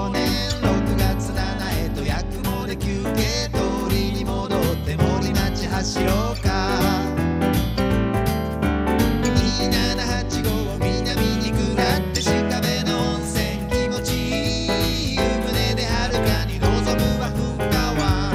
2014年6月7へと八雲で休憩通りに戻って森町走ろうか。2785を南に下って鹿部の温泉気持ちいい湯船ではるかに望むは噴火湾。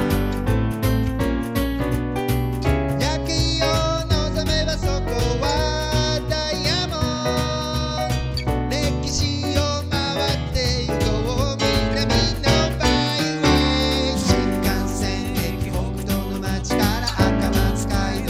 夜景を望めばそこはダイヤモンド。歴史を回って行こう南のバイウェイ。新幹線駅北東の町から赤松街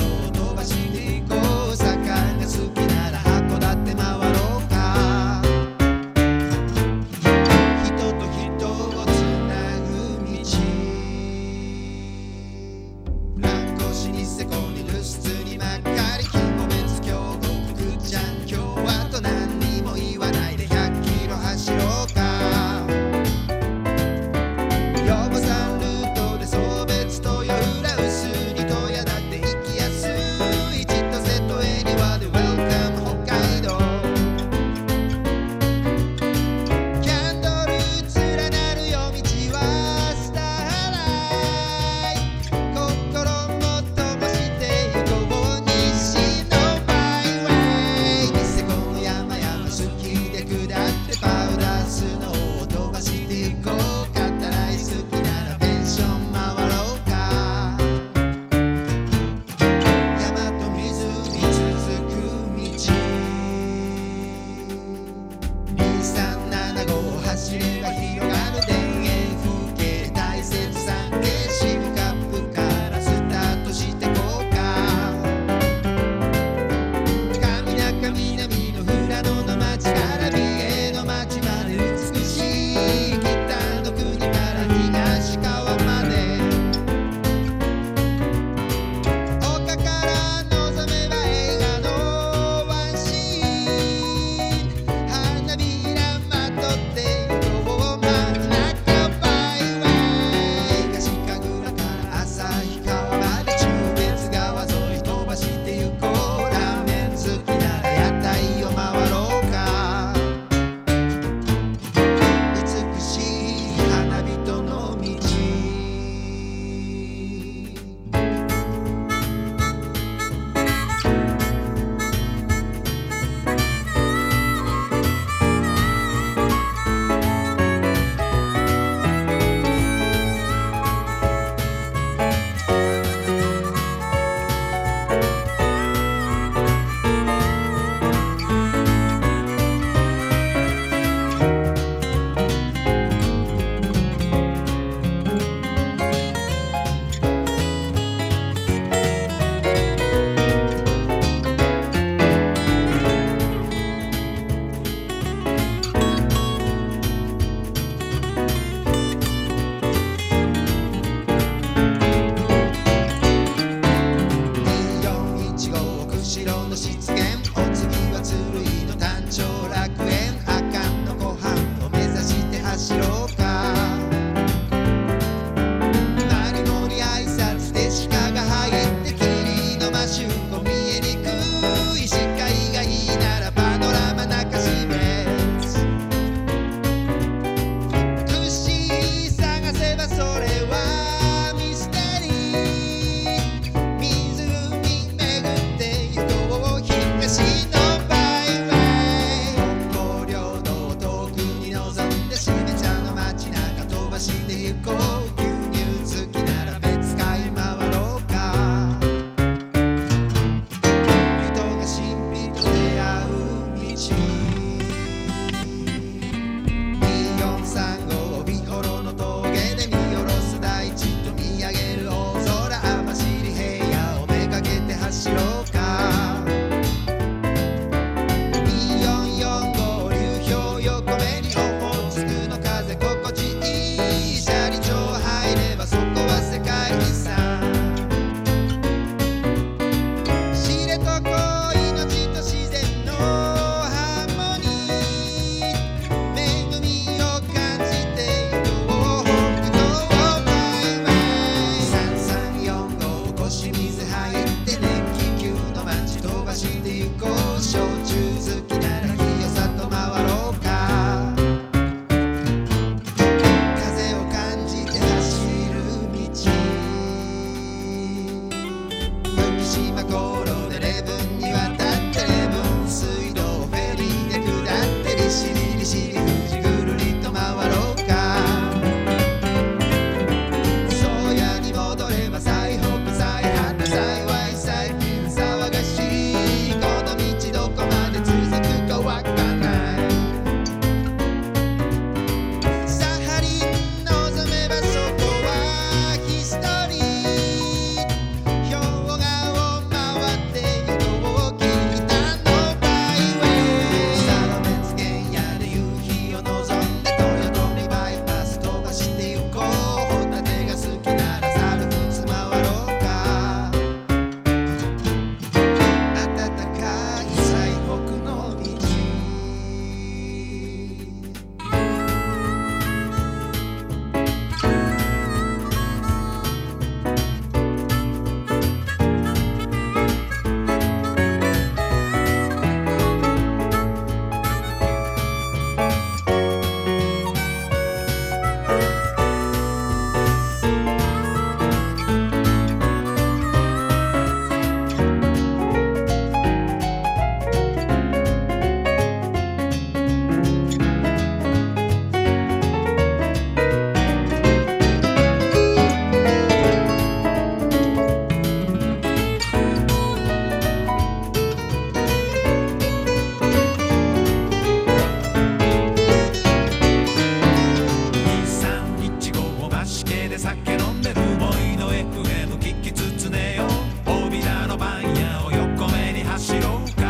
で酒飲んでるボイの FM 聞きつつねよ。大ビラの番屋を横目に走ろうか。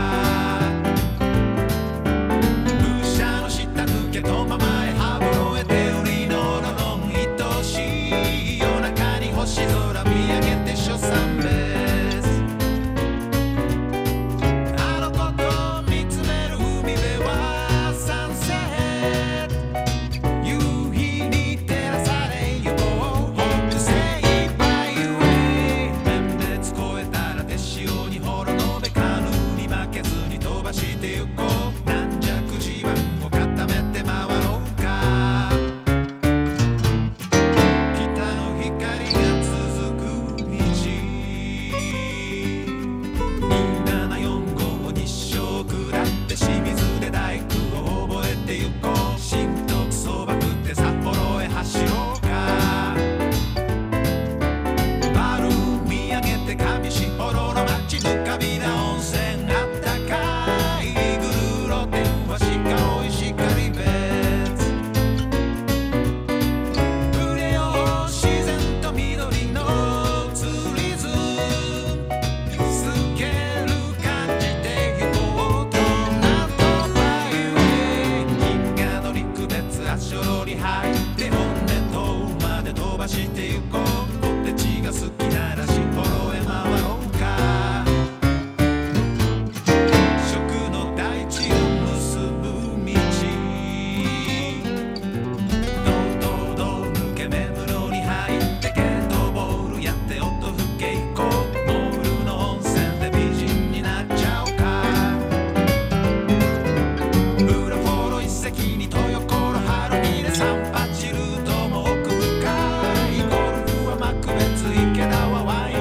風車の下抜けとままへ羽振えて売りのロロン愛しい夜中に星空見上げて所賛ベース。あの子と見つめる海辺はサンセット。夕日に照らされゆこう。精一杯ゆえ面別越えたら手潮にほろのべカヌーに負けずに飛ばしてゆこう。軟弱地盤を固めて回ろうか。北の光が続く道2745日照下って清水で大工を覚えてゆこう。新徳そば食って札幌へ走ろうか。バルーン見上げて上士幌の街ぬかびな温泉あったかいグルーロ天は鹿追い鹿リベッツ。触れよう自然と緑のツーリズム。スケール感じてゆこうとなんとバイウェイ。銀河の陸別足寄り入って本音島まで飛ばしてゆこう。ポテチが好きなら札幌へ回ろうか。食の大地を結ぶ道どうどう抜け目室に入ってゲートボールやって音吹けいこう。モールの温泉で美人になっちゃおうか。ウラフォロ遺跡に豊コロハロミでサンパチルートも奥深い。ゴルフは幕別池田はワイ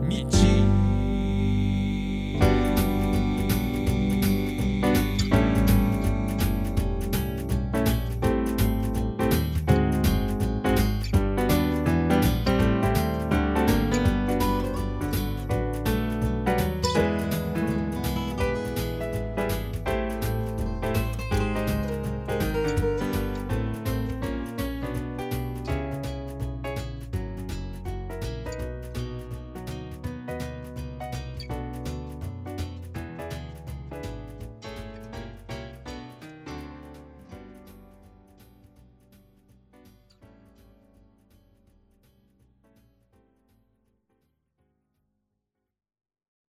道